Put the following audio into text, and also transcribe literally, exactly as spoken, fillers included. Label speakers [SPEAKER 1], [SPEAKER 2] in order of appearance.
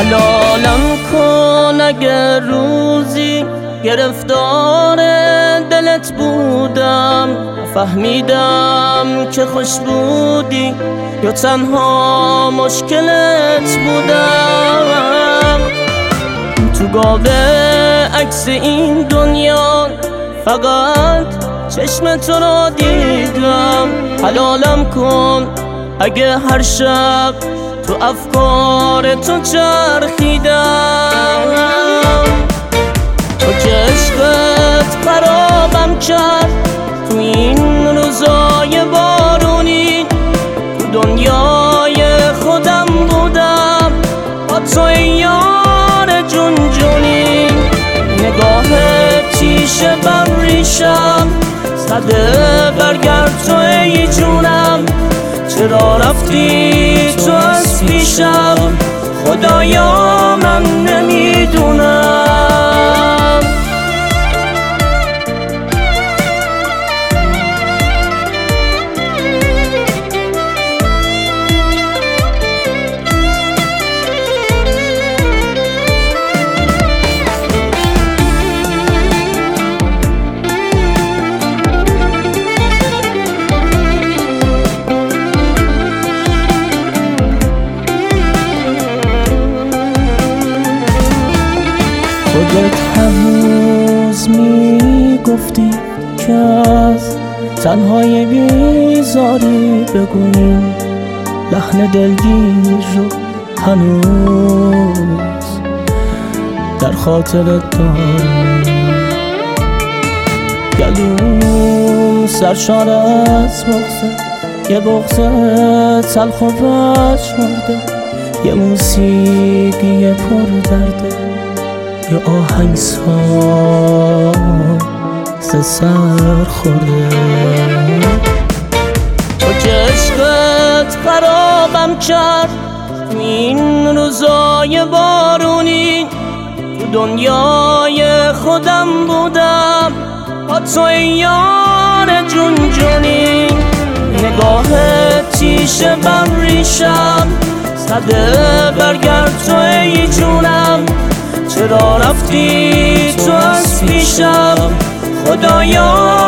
[SPEAKER 1] حلالم کن اگر روزی گرفتار دلت بودم، فهمیدم که خوش بودی یا تنها مشکلت بودم. تو گاوه عکس این دنیا فقط چشم تو را دیدم. حلالم کن اگه هر شب تو افکار تو چرخیدم، تو که عشقت خرابم کرد تو این روزای بارونی. تو دنیای خودم بودم با تو یار جون جونی. نگاه تیشه بر ریشم زده برگرد تو ای جونم. چرا رفتی تو از پیشم خدایا من نمیدونم.
[SPEAKER 2] خودت هنوز میگفتی که از تنهای بیزاری بگوییم، لحن دلگیر رو هنوز در خاطرت دارم. گلوم سرشار از بغضه، یه بغضه تلخ و پژمرده، یه موسیقی پر درده، یه آهنگساز سر خورده.
[SPEAKER 1] تو که عشقت خرابم کرد تو این روزای بارونی. تو دنیای خودم بودم با تو یار جون جونی. نگاه تیشه بر ریشم زده برگرد تو ای جونم. چرا رفتی تو از پیشم خدایا